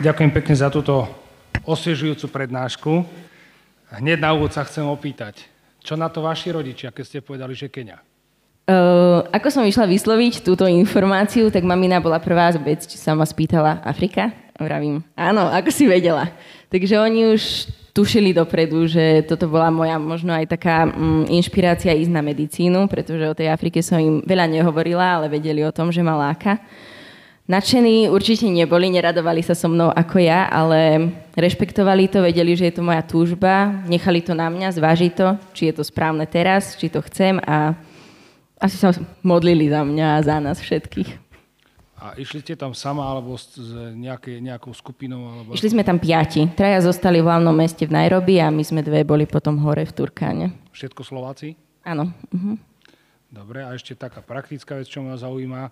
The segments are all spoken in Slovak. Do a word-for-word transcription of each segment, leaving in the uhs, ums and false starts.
ďakujem pekne za túto osviežujúcu prednášku. Hneď na úvod sa chcem opýtať, čo na to vaši rodičia, keď ste povedali, že Keňa? Uh, ako som išla vysloviť túto informáciu, tak mamina bola prvá vec, či sa ma spýtala Afrika. Vravím, áno, ako si vedela. Takže oni už tušili dopredu, že toto bola moja možno aj taká mm, inšpirácia ísť na medicínu, pretože o tej Afrike som im veľa nehovorila, ale vedeli o tom, že ma láka. Nadšení určite neboli, neradovali sa so mnou ako ja, ale rešpektovali to, vedeli, že je to moja túžba, nechali to na mňa, zvážiť to, či je to správne teraz, či to chcem a asi sa modlili za mňa a za nás všetkých. A išli ste tam sama alebo s nejaké, nejakou skupinou? Alebo... Išli sme tam piati. Traja zostali v hlavnom meste v Nairobi a my sme dve boli potom hore v Turkáne. Všetko Slováci? Áno. Uh-huh. Dobre, a ešte taká praktická vec, čo ma zaujíma.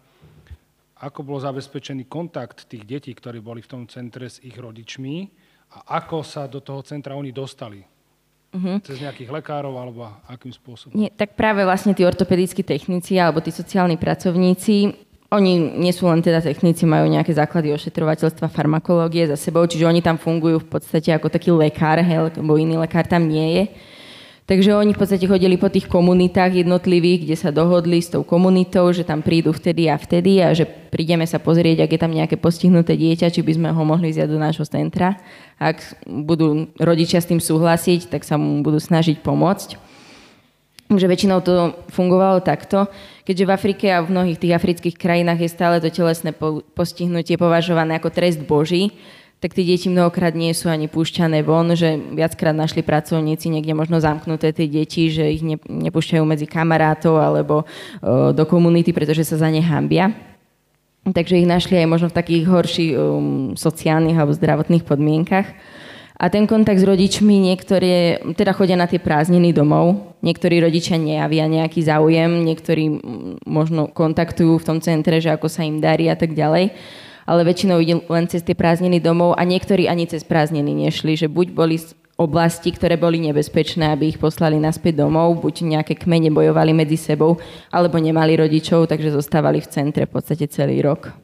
Ako bol zabezpečený kontakt tých detí, ktorí boli v tom centre s ich rodičmi a ako sa do toho centra oni dostali? Uh-huh. Cez nejakých lekárov alebo akým spôsobom? Nie, tak práve vlastne tí ortopedickí technici alebo tí sociálni pracovníci, oni nie sú len teda technici, majú nejaké základy ošetrovateľstva, farmakológie za sebou, čiže oni tam fungujú v podstate ako taký lekár, hej, lebo iný lekár tam nie je. Takže oni v podstate chodili po tých komunitách jednotlivých, kde sa dohodli s tou komunitou, že tam prídu vtedy a vtedy a že prídeme sa pozrieť, ak je tam nejaké postihnuté dieťa, či by sme ho mohli vziať do nášho centra. Ak budú rodičia s tým súhlasiť, tak sa mu budú snažiť pomôcť. Takže väčšinou to fungovalo takto, keďže v Afrike a v mnohých tých afrických krajinách je stále to telesné postihnutie považované ako trest Boží, tak tie deti mnohokrát nie sú ani púšťané von, že viackrát našli pracovníci niekde možno zamknuté tie deti, že ich ne, nepúšťajú medzi kamarátov alebo uh, do komunity, pretože sa za ne hanbia. Takže ich našli aj možno v takých horších um, sociálnych alebo zdravotných podmienkach. A ten kontakt s rodičmi, niektorí teda chodia na tie prázdniny domov, niektorí rodičia nejavia nejaký záujem, niektorí možno kontaktujú v tom centre, že ako sa im darí a tak ďalej. Ale väčšinou ide len cez tie prázdniny domov a niektorí ani cez prázdniny nešli, že buď boli z oblasti, ktoré boli nebezpečné, aby ich poslali naspäť domov, buď nejaké kmene bojovali medzi sebou, alebo nemali rodičov, takže zostávali v centre v podstate celý rok.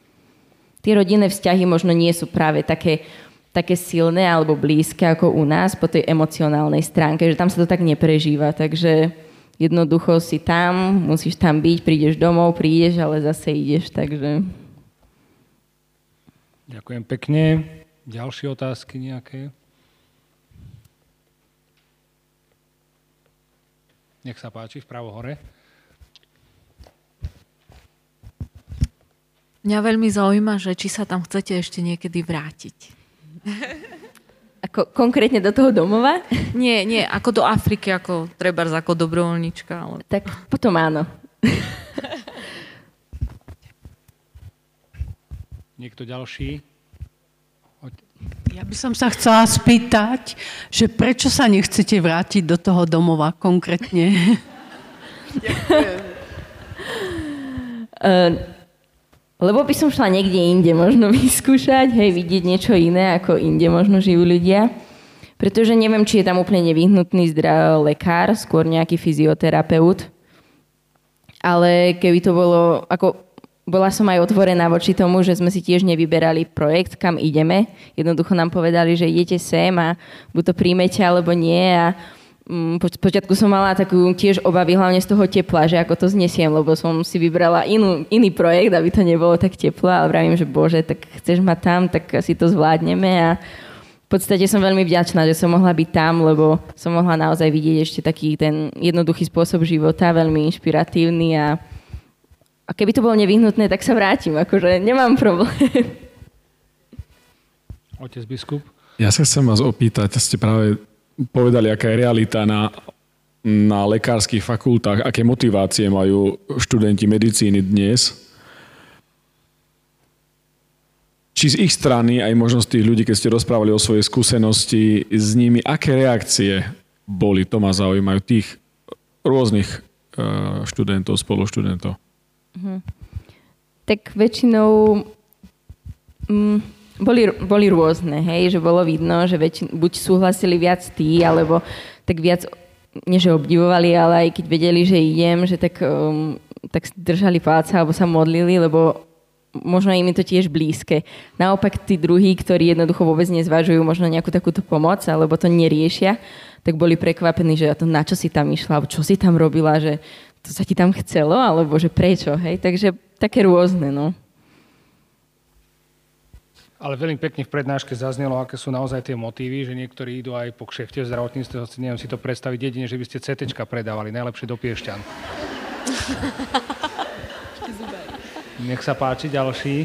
Tie rodinné vzťahy možno nie sú práve také, také silné alebo blízke ako u nás po tej emocionálnej stránke, že tam sa to tak neprežíva, takže jednoducho si tam, musíš tam byť, prídeš domov, prídeš, ale zase ideš, takže... Ďakujem pekne. Ďalšie otázky nejaké? Nech sa páči, vpravo hore. Mňa veľmi zaujíma, že či sa tam chcete ešte niekedy vrátiť. Ako konkrétne do toho domova? Nie, nie, ako do Afriky, ako trebárs ako dobrovoľníčka. Ale... Tak potom áno. Niekto ďalší? Ja by som sa chcela spýtať, že prečo sa nechcete vrátiť do toho domova konkrétne? Ďakujem. Uh, lebo by som šla niekde inde možno vyskúšať, hej, vidieť niečo iné, ako inde možno žijú ľudia. Pretože neviem, či je tam úplne nevyhnutný zdravý lekár, skôr nejaký fyzioterapeut. Ale keby to bolo... ako bola som aj otvorená voči tomu, že sme si tiež nevyberali projekt, kam ideme. Jednoducho nám povedali, že idete sem a buď to príjmete, alebo nie. A po počiatku som mala takú tiež obavy, hlavne z toho tepla, že ako to znesiem, lebo som si vybrala inú, iný projekt, aby to nebolo tak teplo. Ale vravím, že bože, tak chceš ma tam, tak si to zvládneme. A v podstate som veľmi vďačná, že som mohla byť tam, lebo som mohla naozaj vidieť ešte taký ten jednoduchý spôsob života, veľmi inšpiratívny a A keby to bolo nevyhnutné, tak sa vrátim. Akože nemám problém. Otec biskup? Ja sa chcem vás opýtať, ste práve povedali, aká je realita na, na lekárskych fakultách, aké motivácie majú študenti medicíny dnes. Či z ich strany, aj možno z tých ľudí, keď ste rozprávali o svojej skúsenosti s nimi, aké reakcie boli, to ma zaujímajú, tých rôznych študentov, spoluštudentov? Mhm. Tak väčšinou mm, boli, boli rôzne, hej, že bolo vidno, že väčšin, buď súhlasili viac tí, alebo tak viac, nie že obdivovali, ale aj keď vedeli, že idem, že tak, um, tak držali palce alebo sa modlili, lebo možno im je to tiež blízke. Naopak tí druhí, ktorí jednoducho vôbec nezvažujú možno nejakú takúto pomoc, alebo to neriešia, tak boli prekvapení, že to na čo si tam išla, alebo čo si tam robila, že to sa ti tam chcelo, alebo že prečo, hej? Takže také rôzne, no. Ale veľmi pekne v prednáške zaznelo, aké sú naozaj tie motívy, že niektorí idú aj po kšefte v zdravotníctve, hoci neviem si to predstaviť jedine, že by ste cé téčka predávali, najlepšie do Piešťan. Nech sa páči, ďalší.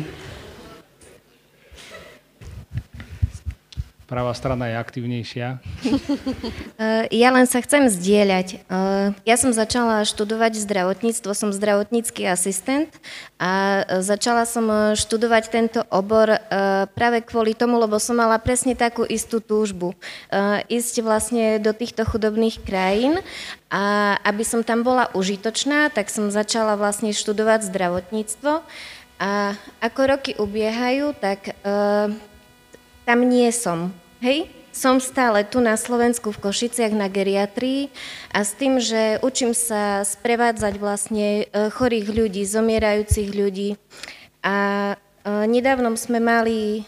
Pravá strana je aktívnejšia. Ja len sa chcem zdieľať. Ja som začala študovať zdravotníctvo, som zdravotnícky asistent a začala som študovať tento obor práve kvôli tomu, lebo som mala presne takú istú túžbu. Ísť vlastne do týchto chudobných krajín a aby som tam bola užitočná, tak som začala vlastne študovať zdravotníctvo a ako roky ubiehajú, tak tam nie som, hej? Som stále tu na Slovensku v Košiciach na geriatrii a s tým, že učím sa sprevádzať vlastne chorých ľudí, zomierajúcich ľudí. A nedávnom sme mali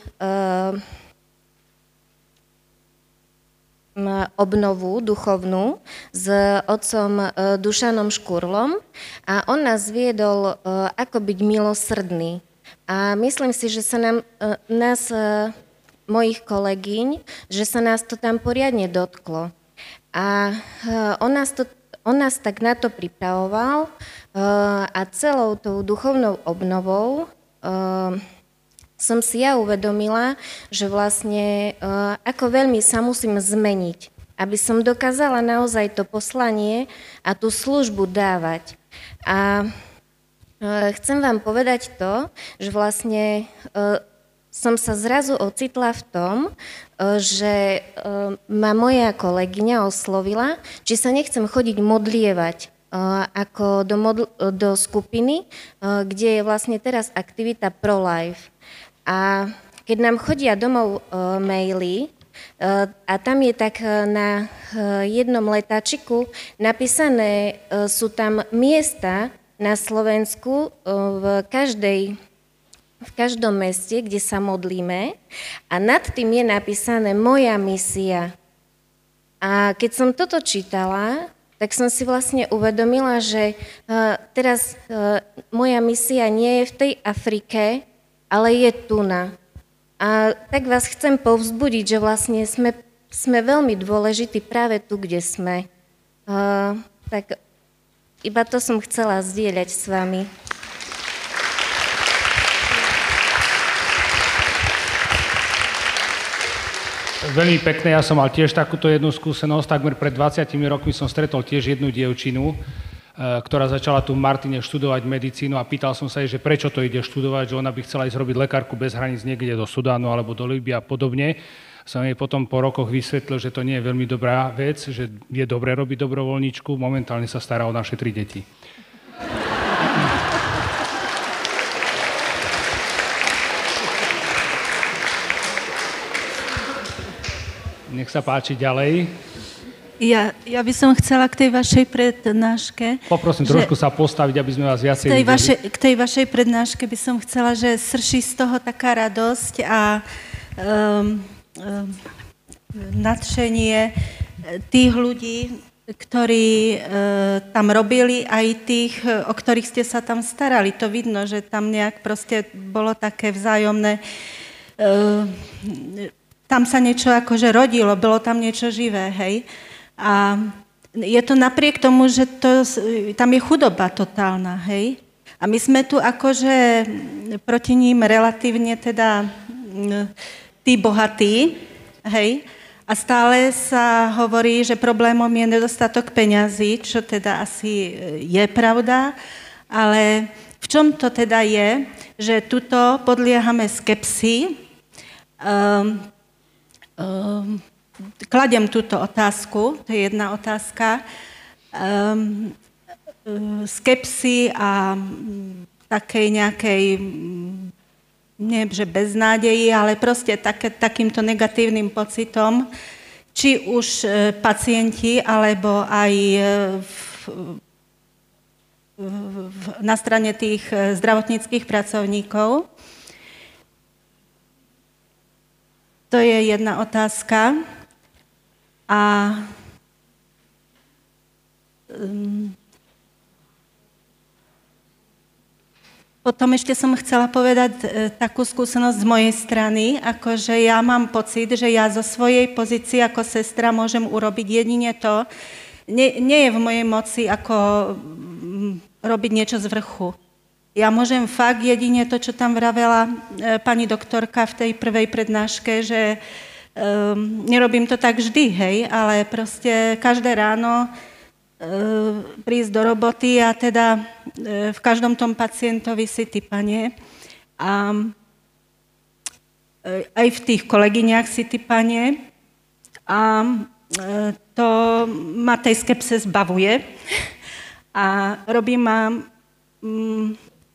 obnovu duchovnú s otcom Dušanom Škurlom a on nás viedol, ako byť milosrdný. A myslím si, že sa nám, nás... mojich kolegyň, že sa nás to tam poriadne dotklo. A on nás, to, on nás tak na to pripravoval a celou tou duchovnou obnovou som si ja uvedomila, že vlastne ako veľmi sa musím zmeniť, aby som dokázala naozaj to poslanie a tú službu dávať. A chcem vám povedať to, že vlastne som sa zrazu ocitla v tom, že ma moja kolegyňa oslovila, či sa nechcem chodiť modlievať ako do, modl- do skupiny, kde je vlastne teraz aktivita Pro-Life. A keď nám chodia domov maily, a tam je tak na jednom letáčiku napísané, sú tam miesta na Slovensku v každej v každom meste, kde sa modlíme a nad tým je napísané moja misia. A keď som toto čítala, tak som si vlastne uvedomila, že uh, teraz uh, moja misia nie je v tej Afrike, ale je tu na. A tak vás chcem povzbudiť, že vlastne sme, sme veľmi dôležití práve tu, kde sme. Uh, tak iba to som chcela zdieľať s vami. Veľmi pekné, ja som mal tiež takúto jednu skúsenosť, takmer pred dvadsiatimi rokmi som stretol tiež jednu dievčinu, ktorá začala tu v Martine študovať medicínu a pýtal som sa jej, že prečo to ide študovať, že ona by chcela ísť robiť lekárku bez hraníc niekde do Sudánu alebo do Líbie a podobne. Som jej potom po rokoch vysvetlil, že to nie je veľmi dobrá vec, že je dobré robiť dobrovoľníčku, momentálne sa stará o naše tri deti. Nech sa páči ďalej. Ja, ja by som chcela k tej vašej prednáške... Poprosím trošku sa postaviť, aby sme vás viacej videli. Vaše, k tej vašej prednáške by som chcela, že srší z toho taká radosť a um, um, nadšenie tých ľudí, ktorí uh, tam robili, aj tých, o ktorých ste sa tam starali. To vidno, že tam nejak proste bolo také vzájomné... Uh, tam sa niečo akože rodilo, bolo tam niečo živé, hej. A je to napriek tomu, že to, tam je chudoba totálna, hej. A my sme tu akože proti ním relatívne teda tí bohatí, hej. A stále sa hovorí, že problémom je nedostatok peňazí, čo teda asi je pravda, ale v čom to teda je, že tuto podliehame skepsii. Um, um, kladiem túto otázku, to je jedna otázka, um, skepsii a takej nejakej, nie že beznádeji, ale proste také, takýmto negatívnym pocitom, či už pacienti, alebo aj v, v, na strane tých zdravotníckych pracovníkov. To je jedna otázka. A um, potom ešte som chcela povedať e, takú skúsenosť z mojej strany, akože ja mám pocit, že ja zo svojej pozície ako sestra môžem urobiť jedine to, nie, nie je v mojej moci ako m, robiť niečo z vrchu. Ja môžem fakt jedine to, čo tam vravela e, pani doktorka v tej prvej prednáške, že Um, nerobím to tak vždy, hej, ale proste každé ráno uh, prísť do roboty a teda uh, v každom tom pacientovi si typanie a uh, aj v tých kolegyniach si typanie a uh, to ma tej skepse zbavuje a robí ma... Um,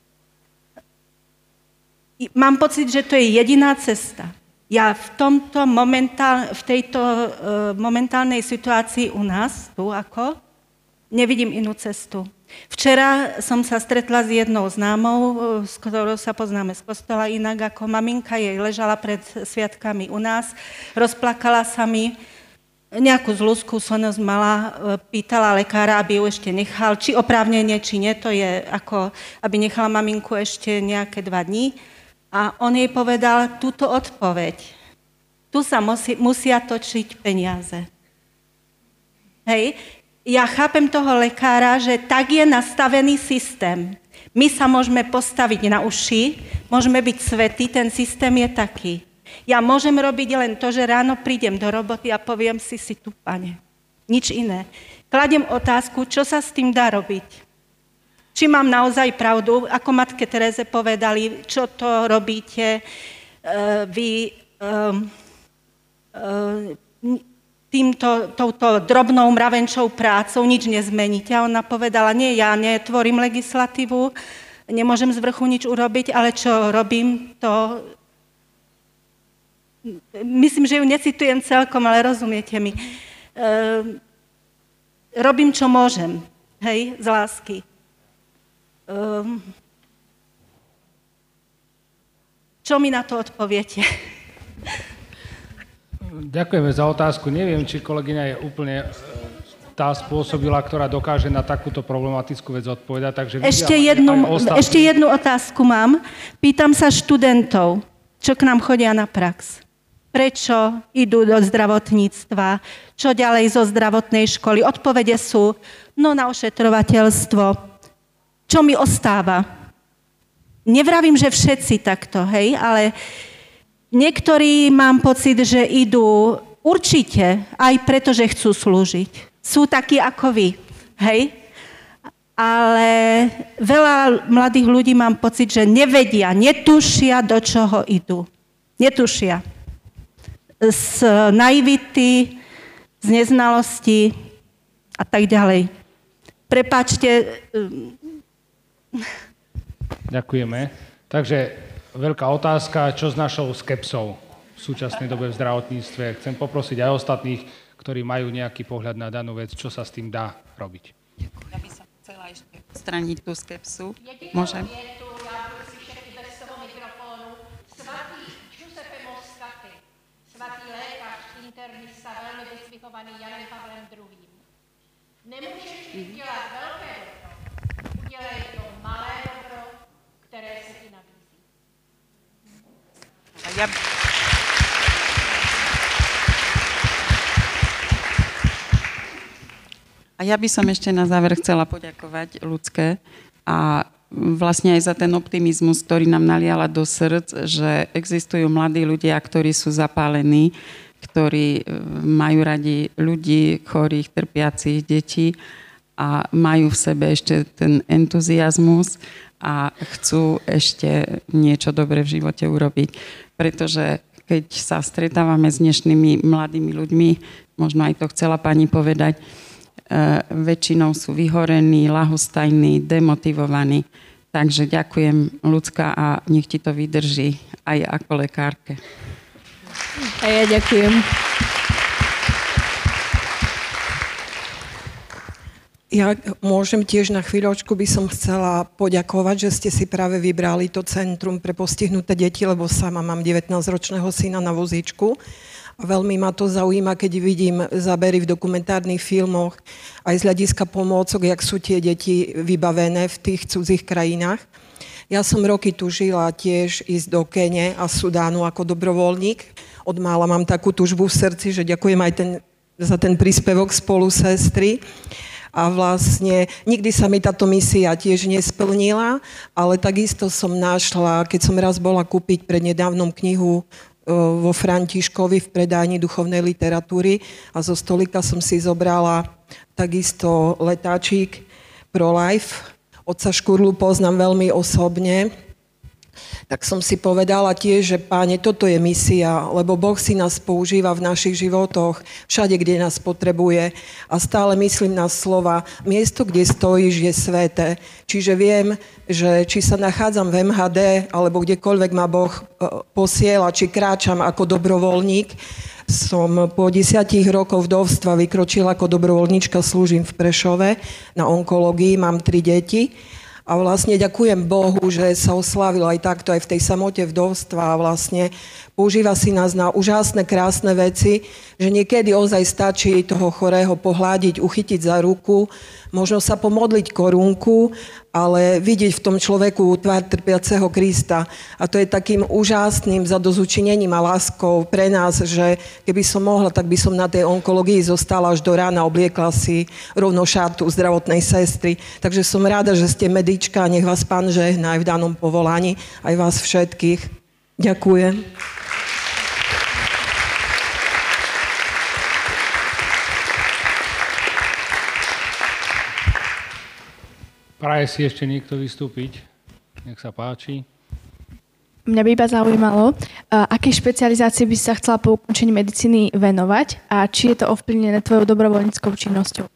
mám pocit, že to je jediná cesta. Ja v tomto momentál, v tejto uh, momentálnej situácii u nás, tu ako, nevidím inú cestu. Včera som sa stretla s jednou známou, s ktorou sa poznáme z kostola, inak ako maminka jej ležala pred sviatkami u nás, rozplakala sa mi, nejakú zlú skúsenosť mala, pýtala lekára, aby ju ešte nechal, či oprávnenie, či nie, to je ako, aby nechala maminku ešte nejaké dva dní. A on jej povedal túto odpoveď. Tu sa musí, musia točiť peniaze. Hej? Ja chápem toho lekára, že tak je nastavený systém. My sa môžeme postaviť na uši, môžeme byť svätí, ten systém je taký. Ja môžem robiť len to, že ráno prídem do roboty a poviem si, si tu, Pane. Nič iné. Kladiem otázku, čo sa s tým dá robiť. Či mám naozaj pravdu, ako matke Tereze povedali, čo to robíte, uh, vy um, uh, týmto, touto drobnou mravenčou prácou nič nezmeníte. A ona povedala, nie, ja netvorím legislatívu, nemôžem z vrchu nič urobiť, ale čo robím, to... Myslím, že ju necitujem celkom, ale rozumiete mi. Uh, robím, čo môžem, hej, z lásky. Um, čo mi na to odpoviete? Ďakujeme za otázku. Neviem, či kolegyňa je úplne tá spôsobila, ktorá dokáže na takúto problematickú vec odpovedať. Takže ešte, jednu, ešte jednu otázku mám. Pýtam sa študentov, čo k nám chodia na prax. Prečo idú do zdravotníctva? Čo ďalej zo zdravotnej školy? Odpovede sú, no na ošetrovateľstvo. Čo mi ostáva? Nevravím, že všetci takto, hej, ale niektorí mám pocit, že idú určite aj preto, že chcú slúžiť. Sú takí ako vy, hej? Ale veľa mladých ľudí mám pocit, že nevedia, netušia, do čoho idú. Netušia. Z naivity, z neznalosti a tak ďalej. Prepáčte... Ďakujeme. Takže veľká otázka, čo s našou skepsou v súčasnej dobe v zdravotníctve. Chcem poprosiť aj ostatných, ktorí majú nejaký pohľad na danú vec, čo sa s tým dá robiť. Ja by som chcela ešte odstrániť tú skepsu. Môžem? Svatý lékař, internista, veľmi vyzdvihovaný Janem Pavlem druhým. Nemôžeš udělat veľké dobro, udělej to malé dobro, které se ti nabízí. A ja... A ja by som ešte na záver chcela poďakovať Ľudské a vlastne aj za ten optimizmus, ktorý nám naliala do srdc, že existujú mladí ľudia, ktorí sú zapálení, ktorí majú radi ľudí, chorých, trpiacich, detí a majú v sebe ešte ten entuziasmus a chcú ešte niečo dobré v živote urobiť. Pretože keď sa stretávame s dnešnými mladými ľuďmi, možno aj to chcela pani povedať, Uh, väčšinou sú vyhorení, ľahostajní, demotivovaní. Takže ďakujem, Ľudská, a nech ti to vydrží aj ako lekárke. A ja ďakujem. Ja môžem tiež na chvíľočku by som chcela poďakovať, že ste si práve vybrali to centrum pre postihnuté deti, lebo sama mám devätnásťročného syna na vozíčku. A veľmi ma to zaujíma, keď vidím zábery v dokumentárnych filmoch, aj z hľadiska pomôcok, jak sú tie deti vybavené v tých cudzích krajinách. Ja som roky tužila tiež ísť do Kene a Sudánu ako dobrovoľník. Od mála mám takú tužbu v srdci, že ďakujem aj ten, za ten príspevok spolu sestry. A vlastne nikdy sa mi táto misia tiež nesplnila, ale takisto som našla, keď som raz bola kúpiť prednedávnom knihu vo Františkovi v predajni duchovnej literatúry a zo stolika som si zobrala takisto letáčik Pro Life. Otca Škurlu poznám veľmi osobne. Tak som si povedala tiež, že Páne, toto je misia, lebo Boh si nás používa v našich životoch, všade, kde nás potrebuje. A stále myslím na slova, miesto, kde stojíš, je sväté. Čiže viem, že či sa nachádzam v em há dé, alebo kdekoľvek ma Boh posiela, či kráčam ako dobrovoľník, som po desiatich rokoch vdovstva vykročila ako dobrovoľníčka, slúžim v Prešove na onkológii, mám tri deti. A vlastne ďakujem Bohu, že sa oslávilo aj takto, aj v tej samote vdovstva a vlastne používa si nás na úžasné, krásne veci, že niekedy ozaj stačí toho chorého pohľadiť, uchytiť za ruku, možno sa pomodliť korunku, ale vidieť v tom človeku tvár trpiaceho Krista. A to je takým úžasným zadozučinením a láskou pre nás, že keby som mohla, tak by som na tej onkológii zostala až do rána, obliekla si rovno šatu zdravotnej sestry. Takže som rada, že ste medička, nech vás Pán žehná aj v danom povolaní, aj vás všetkých. Ďakujem. Praje si ešte niekto vystúpiť? Nech sa páči. Mňa by iba zaujímalo, aké špecializácie by si sa chcela po ukončení medicíny venovať a či je to ovplyvnené tvojou dobrovoľníckou činnosťou?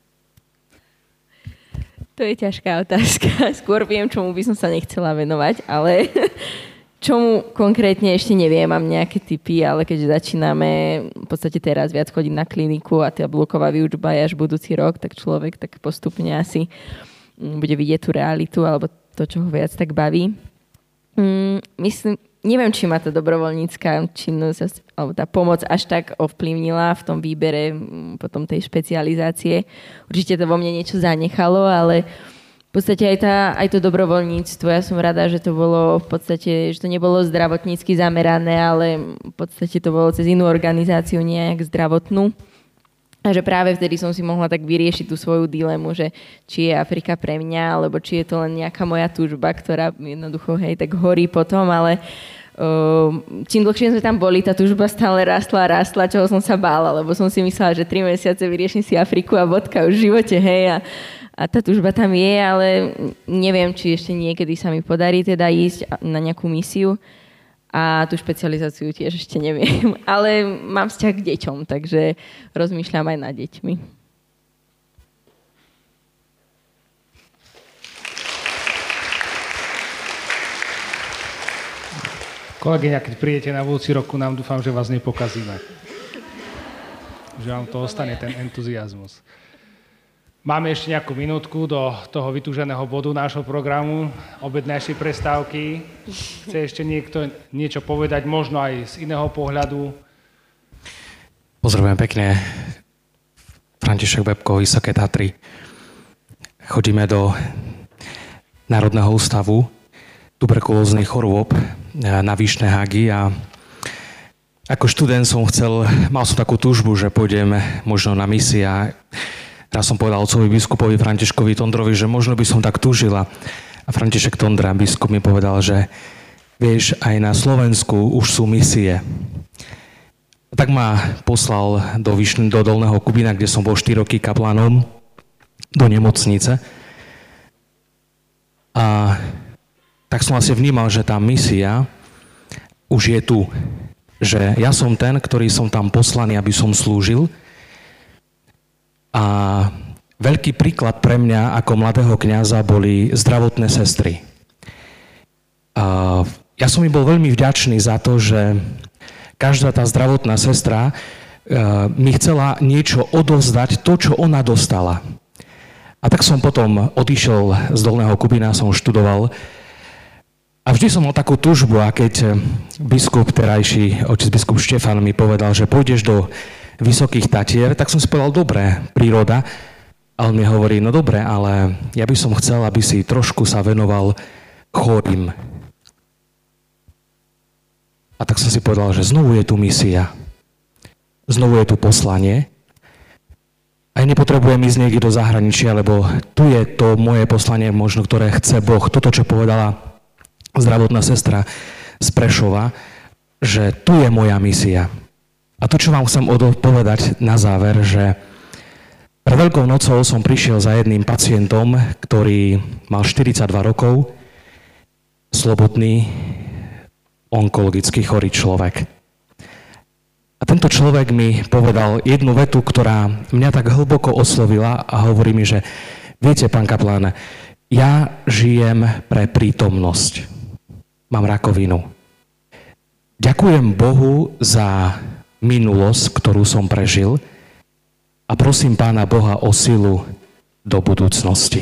To je ťažká otázka. Skôr viem, čomu by som sa nechcela venovať, ale čomu konkrétne ešte neviem. Mám nejaké tipy, ale keďže začíname v podstate teraz viac chodiť na kliniku a tá bloková výučba je až budúci rok, tak človek tak postupne asi bude vidieť tú realitu alebo to, čo ho viac tak baví. Mm, myslím, neviem, či ma tá dobrovoľnícka činnosť alebo tá pomoc až tak ovplyvnila v tom výbere potom tej špecializácie. Určite to vo mne niečo zanechalo, ale v podstate aj, tá, aj to dobrovoľníctvo, ja som rada, že to bolo v podstate, že to nebolo zdravotnícky zamerané, ale v podstate to bolo cez inú organizáciu, nejak zdravotnú. A že práve vtedy som si mohla tak vyriešiť tú svoju dilemu, že či je Afrika pre mňa, alebo či je to len nejaká moja túžba, ktorá jednoducho, hej, tak horí potom, ale uh, čím dlhšie sme tam boli, tá túžba stále rastla a rastla, čoho som sa bála, lebo som si myslela, že tri mesiace vyrieším si Afriku a bodka už v živote, hej, a, a tá túžba tam je, ale neviem, či ešte niekedy sa mi podarí teda ísť na nejakú misiu. A tú špecializáciu tiež ešte neviem. Ale mám vzťah k deťom, takže rozmýšľam aj nad deťmi. Kolegyňa, keď prídete na budúci roku, nám dúfam, že vás nepokazíme. Že vám to ostane, ten entuziasmus. Máme ešte nejakú minútku do toho vytúženého bodu nášho programu, obednejšej prestávky. Chce ešte niekto niečo povedať, možno aj z iného pohľadu? Pozdravujem pekne. František Bebko, Vysoké Tatry. Chodíme do Národného ústavu tuberkulóznych chorôb na Vyšné Hagy a ako študent som chcel, mal som takú túžbu, že pôjdem možno na misia. Teraz som povedal otcovi biskupovi Františkovi Tondrovi, že možno by som tak túžila. A František Tondra, biskup, mi povedal, že vieš, aj na Slovensku už sú misie. A tak ma poslal do, Vyšn- do Dolného Kubína, kde som bol štyri roky kaplanom, do nemocnice. A tak som asi vnímal, že tá misia už je tu. Že ja som ten, ktorý som tam poslaný, aby som slúžil. A veľký príklad pre mňa ako mladého kňaza boli zdravotné sestry. A ja som im bol veľmi vďačný za to, že každá tá zdravotná sestra mi chcela niečo odovzdať, to, čo ona dostala. A tak som potom odišiel z Dolného Kubína, som študoval. A vždy som mal takú túžbu, a keď biskup terajší, otec biskup Štefan mi povedal, že pôjdeš do Vysokých Tatier, tak som si povedal, dobre, príroda. A on mi hovorí, no dobre, ale ja by som chcel, aby si trošku sa venoval chorým. A tak som si povedal, že znovu je tu misia. Znovu je tu poslanie. Aj nepotrebujem ísť niekde do zahraničia, lebo tu je to moje poslanie, možno, ktoré chce Boh. Toto, čo povedala zdravotná sestra z Prešova, že tu je moja misia. A to, čo vám chcem povedať na záver, že pred Veľkou nocou som prišiel za jedným pacientom, ktorý mal štyridsaťdva rokov, slobodný, onkologicky chorý človek. A tento človek mi povedal jednu vetu, ktorá mňa tak hlboko oslovila a hovorí mi, že viete, pán kaplán, ja žijem pre prítomnosť. Mám rakovinu. Ďakujem Bohu za minulosť, ktorú som prežil a prosím Pána Boha o silu do budúcnosti.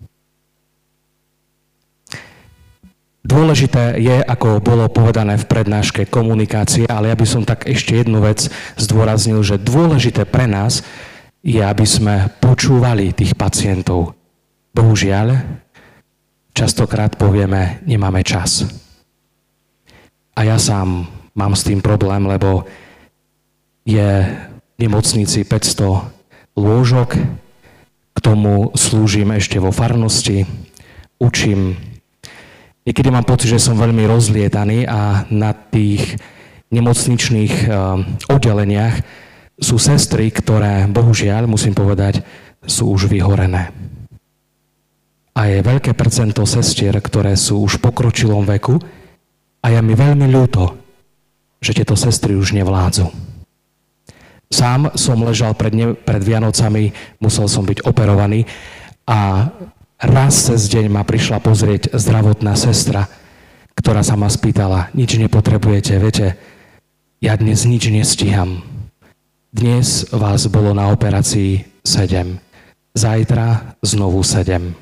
Dôležité je, ako bolo povedané v prednáške, komunikácie, ale ja by som tak ešte jednu vec zdôraznil, že dôležité pre nás je, aby sme počúvali tých pacientov. Bohužiaľ, častokrát povieme, nemáme čas. A ja sám mám s tým problém, lebo je v nemocnici päťsto lôžok, k tomu slúžim ešte vo farnosti, učím. Niekedy mám pocit, že som veľmi rozlietaný a na tých nemocničných oddeleniach sú sestry, ktoré, bohužiaľ, musím povedať, sú už vyhorené. A je veľké percento sestier, ktoré sú už v pokročilom veku a je mi veľmi ľúto, že tieto sestry už nevládzu. Sám som ležal pred, ne, pred Vianocami, musel som byť operovaný a raz cez deň ma prišla pozrieť zdravotná sestra, ktorá sa ma spýtala, nič nepotrebujete, viete, ja dnes nič nestíham. Dnes vás bolo na operácii sedem, zajtra znovu sedem.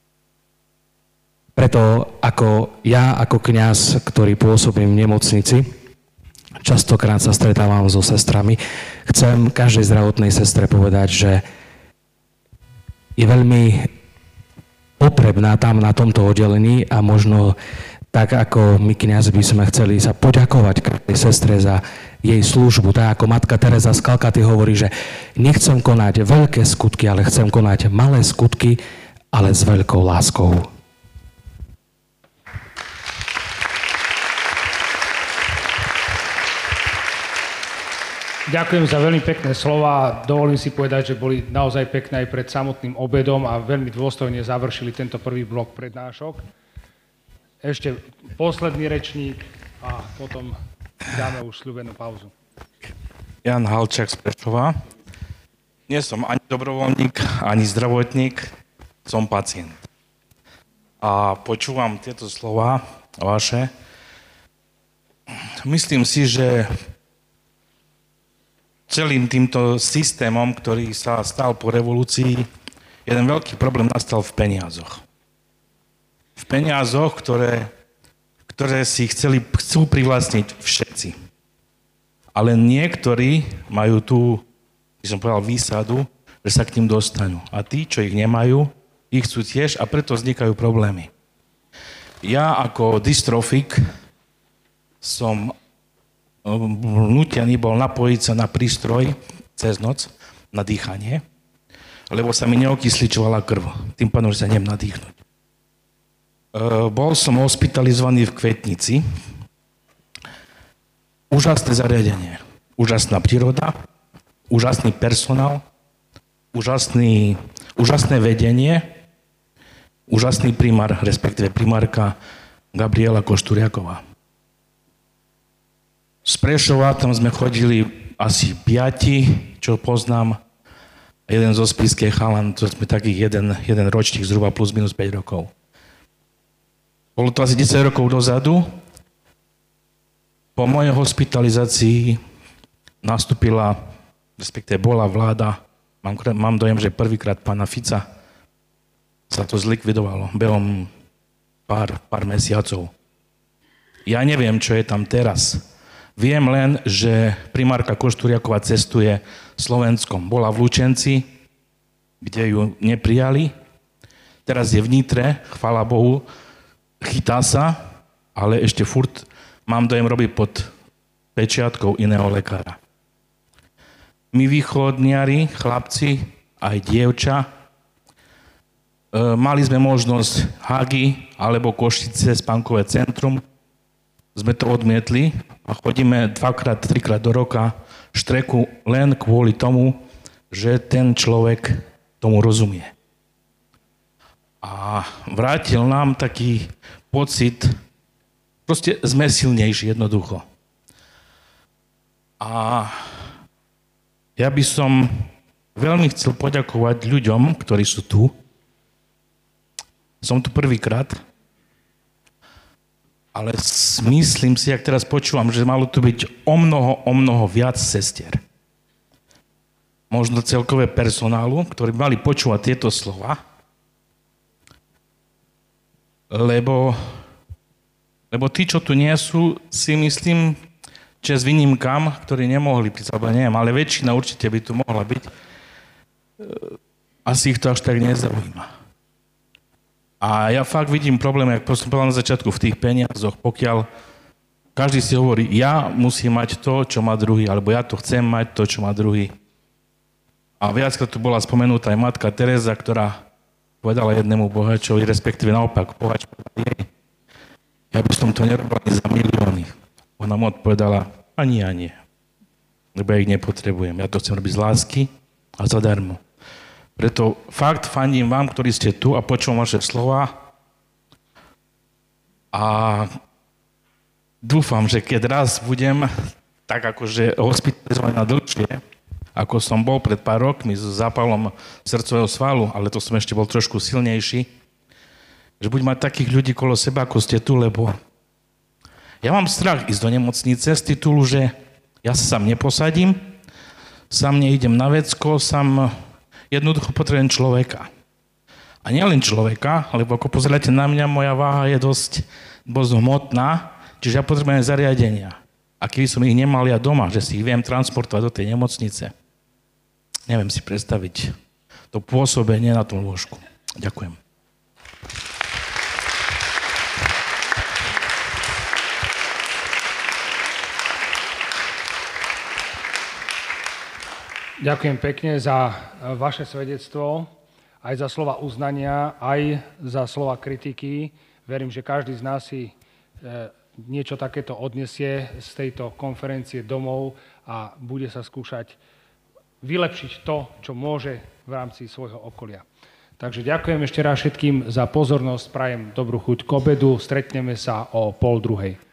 Preto ako ja, ako kňaz, ktorý pôsobím v nemocnici, častokrát sa stretávam so sestrami, chcem každej zdravotnej sestre povedať, že je veľmi potrebná tam na tomto oddelení a možno tak, ako my kňazi by sme chceli sa poďakovať každej sestre za jej službu. Tak ako matka Teresa z Kalkaty hovorí, že nechcem konať veľké skutky, ale chcem konať malé skutky, ale s veľkou láskou. Ďakujem za veľmi pekné slova. Dovolím si povedať, že boli naozaj pekné aj pred samotným obedom a veľmi dôstojne završili tento prvý blok prednášok. Ešte posledný rečník a potom dáme už sľúbenú pauzu. Jan Halčák z Prešova. Nie som ani dobrovoľník, ani zdravotník, som pacient. A počúvam tieto slova vaše. Myslím si, že celým týmto systémom, ktorý sa stal po revolúcii, jeden veľký problém nastal v peniazoch. V peniazoch, ktoré, ktoré si chceli, chcú privlastniť všetci. Ale niektorí majú tú, by som povedal, výsadu, že sa k ním dostanú. A tí, čo ich nemajú, ich chcú tiež a preto vznikajú problémy. Ja ako dystrofik som nútený bol napojiť sa na prístroj cez noc na dýchanie, lebo sa mi neokysličovala krv. Tým pádom, že sa neviem nadýchnuť. E, bol som hospitalizovaný v Kvetnici. Úžasné zariadenie. Úžasná príroda, úžasný personál, úžasný, úžasné vedenie, úžasný primár, respektíve primárka Gabriela Košturiaková. Z Prešova tam sme chodili asi piati, čo poznám. Jeden zo spišských chalan, to sme takých jeden, jeden ročník, zhruba plus minus päť rokov. Bolo to asi desať rokov dozadu. Po mojej hospitalizácii nastúpila, respektíve bola vláda, mám, mám dojem, že prvýkrát pána Fica, sa to zlikvidovalo behom pár, pár mesiacov. Ja neviem, čo je tam teraz. Viem len, že primárka Košturiaková cestuje Slovenskom. Bola v Lučenci, kde ju neprijali. Teraz je v Nitre, chvála Bohu, chytá sa, ale ešte furt mám dojem robiť pod pečiatkou iného lekára. My východniari, chlapci, aj dievča, e, mali sme možnosť Hagy alebo Košice, spánkové centrum. Sme to odmietli a chodíme dvakrát, trikrát do roka štreku len kvôli tomu, že ten človek tomu rozumie. A vrátil nám taký pocit, proste sme silnejší jednoducho. A ja by som veľmi chcel poďakovať ľuďom, ktorí sú tu. Som tu prvýkrát, ale myslím si, ak teraz počúvam, že malo tu byť o mnoho, o mnoho viac sestier. Možno celkové personálu, ktorí mali počúvať tieto slova, lebo, lebo tí, čo tu nie sú, si myslím, čas výnimkám, ktorí nemohli prísť, alebo neviem, ale väčšina určite by tu mohla byť, asi ich to až tak nezaujíma. A ja fakt vidím problém, jak som povedal na začiatku, v tých peniazoch, pokiaľ každý si hovorí, ja musím mať to, čo má druhý, alebo ja to chcem mať to, čo má druhý. A viackrát tu bola spomenutá aj matka Teresa, ktorá povedala jednému bohačovi, respektíve naopak, bohač povedal jej, ja by som to nerobil ani za milióny. Ona mu odpovedala, ani ja nie, lebo ja ich nepotrebujem. Ja to chcem robiť z lásky a zadarmo. Preto fakt fandím vám, ktorí ste tu a počúvam vaše slova a dúfam, že keď raz budem tak akože hospitalizovaný na dlhšie, ako som bol pred pár rokmi s zápalom srdcového svalu, ale to som ešte bol trošku silnejší, že budem mať takých ľudí kolo seba, ako ste tu, lebo ja mám strach ísť do nemocnice z titulu, že ja sa sám neposadím, sám neidem na vecko, sám jednoducho potrebujem človeka. A nielen človeka, lebo ako pozeráte na mňa, moja váha je dosť, dosť hmotná, čiže ja potrebujem zariadenia. A keby som ich nemal ja doma, že si ich viem transportovať do tej nemocnice, neviem si predstaviť to pôsobenie na tom lôžku. Ďakujem. Ďakujem pekne za vaše svedectvo, aj za slova uznania, aj za slova kritiky. Verím, že každý z nás si niečo takéto odnesie z tejto konferencie domov a bude sa skúšať vylepšiť to, čo môže v rámci svojho okolia. Takže ďakujem ešte raz všetkým za pozornosť, prajem dobrú chuť k obedu, stretneme sa o pol druhej.